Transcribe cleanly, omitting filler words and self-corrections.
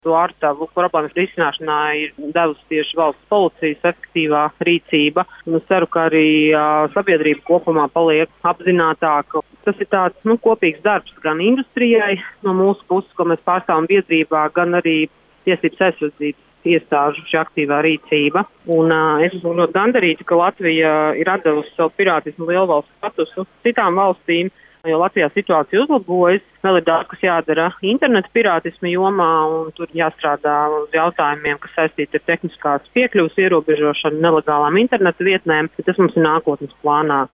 To ārtavu problēmas risināšanā ir devusi tieši valsts policijas efektīvā rīcība. Un es ceru, ka arī sabiedrība kopumā paliek apzinātāka. Tas ir tāds kopīgs darbs gan industrijai no mūsu puses, ko mēs pārstāvam biedrībā, gan arī tiesības aizsardzības iestāžu šī aktīvā rīcība. Un es esmu ļoti gandarīta, ka Latvija ir atdevusi savu pirātismu lielvalstu statusu citām valstīm, jo Latvijā situācija uzlabojas. Vēl ir daudz, kas jādara interneta pirātismu jomā, un tur jāstrādā uz jautājumiem, kas saistīti ar tehniskās piekļuvas ierobežošanu, nelegālām interneta vietnēm, bet tas mums ir nākotnes plānā.